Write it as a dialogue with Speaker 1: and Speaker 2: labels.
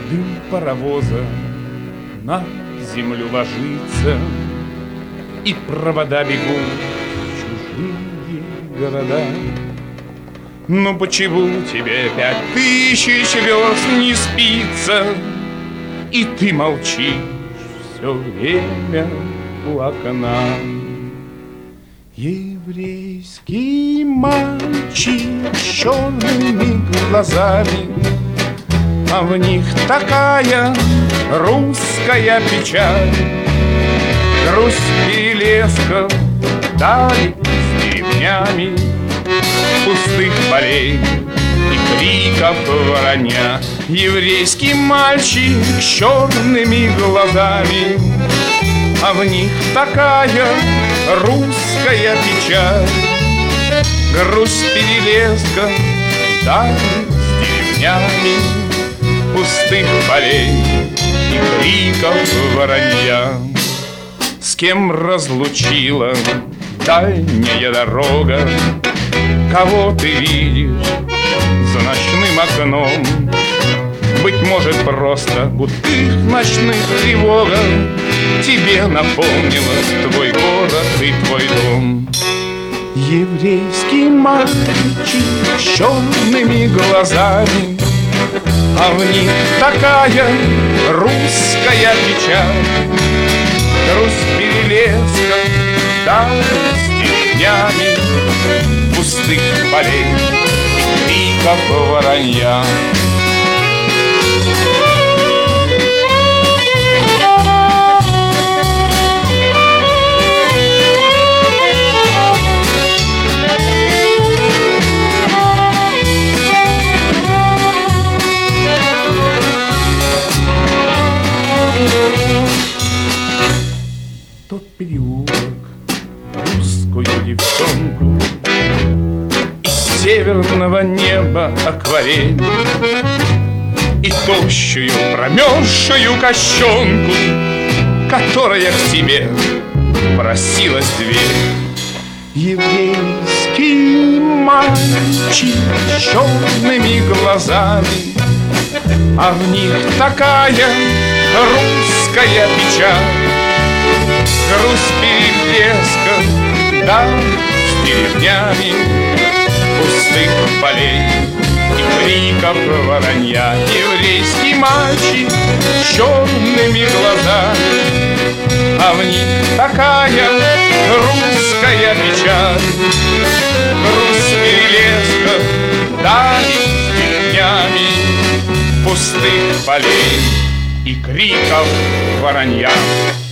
Speaker 1: Дым паровоза на землю ложится, и провода бегут в чужие города. Ну почему тебе 5000 звезд не спится, и ты молчишь все время у окна? Еврейский мальчик с черными глазами, а в них такая русская печаль. Грусть перелесков дали с деревнями, пустых полей и криков воронья. Еврейский мальчик с черными глазами, а в них такая русская печаль. Грусть перелесков дали с деревнями, пустых полей и криков воронья. С кем разлучила дальняя дорога? Кого ты видишь за ночным окном? Быть может, просто будто ночных тревога тебе напомнила твой город и твой дом. Еврейский мальчик с черными глазами, а в них такая русская печаль. Грусть перелесков дали с деревнями, пустых полей и криков воронья. Тот переулок, русскую девчонку из северного неба акварель, и тощую промерзшую кощенку, которая к себе просилась дверь. Еврейский мальчик с черными глазами, а в них такая русская печаль. Грусть перелесков дали с деревнями, пустых полей и криков воронья. Еврейский мальчик с черными глазами, а в них такая русская печаль. Грусть перелесков дали с деревнями, пустых полей и криков воронья.